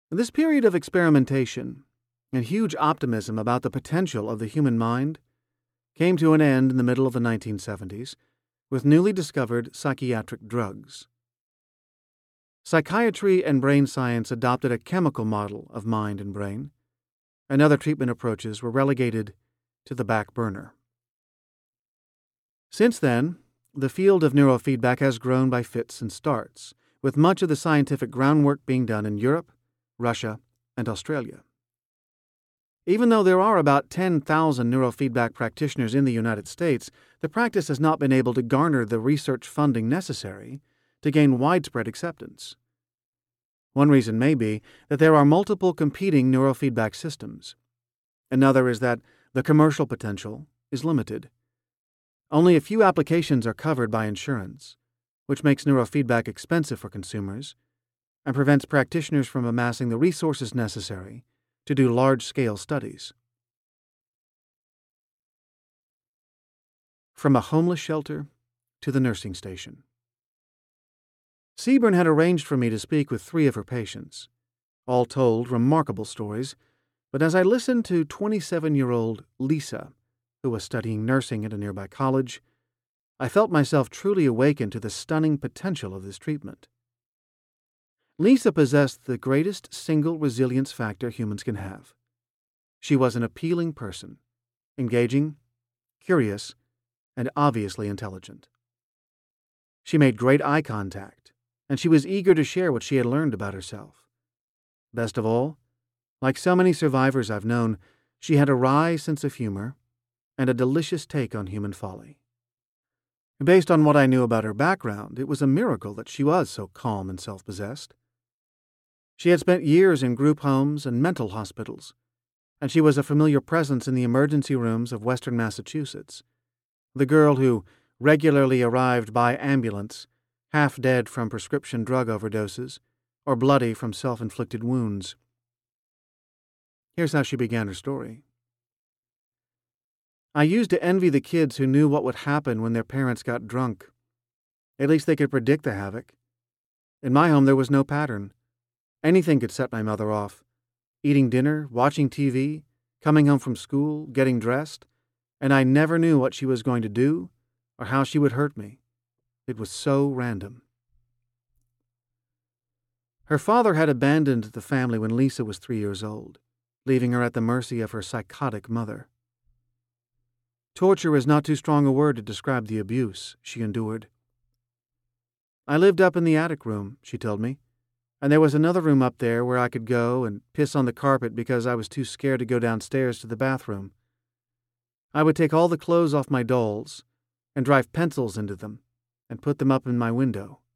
This period of experimentation and huge optimism about the potential of the human mind came to an end in the middle of the 1970s with newly discovered psychiatric drugs. Psychiatry and brain science adopted a chemical model of mind and brain, and other treatment approaches were relegated to the back burner. Since then, the field of neurofeedback has grown by fits and starts, with much of the scientific groundwork being done in Europe, Russia, and Australia. Even though there are about 10,000 neurofeedback practitioners in the United States, the practice has not been able to garner the research funding necessary to gain widespread acceptance. One reason may be that there are multiple competing neurofeedback systems. Another is that the commercial potential is limited. Only a few applications are covered by insurance, which makes neurofeedback expensive for consumers and prevents practitioners from amassing the resources necessary to do large-scale studies. From a homeless shelter to the nursing station. Seaburn had arranged for me to speak with 3 of her patients. All told, remarkable stories, but as I listened to 27-year-old Lisa, who was studying nursing at a nearby college, I felt myself truly awaken to the stunning potential of this treatment. Lisa possessed the greatest single resilience factor humans can have. She was an appealing person, engaging, curious, and obviously intelligent. She made great eye contact, and she was eager to share what she had learned about herself. Best of all, like so many survivors I've known, she had a wry sense of humor and a delicious take on human folly. Based on what I knew about her background, it was a miracle that she was so calm and self-possessed. She had spent years in group homes and mental hospitals, and she was a familiar presence in the emergency rooms of Western Massachusetts, the girl who regularly arrived by ambulance, half dead from prescription drug overdoses or bloody from self-inflicted wounds. Here's how she began her story. I used to envy the kids who knew what would happen when their parents got drunk. At least they could predict the havoc. In my home, there was no pattern. Anything could set my mother off. Eating dinner, watching TV, coming home from school, getting dressed, and I never knew what she was going to do or how she would hurt me. It was so random. Her father had abandoned the family when Lisa was 3 years old, leaving her at the mercy of her psychotic mother. Torture is not too strong a word to describe the abuse she endured. I lived up in the attic room, she told me, and there was another room up there where I could go and piss on the carpet because I was too scared to go downstairs to the bathroom. I would take all the clothes off my dolls and drive pencils into them and put them up in my window.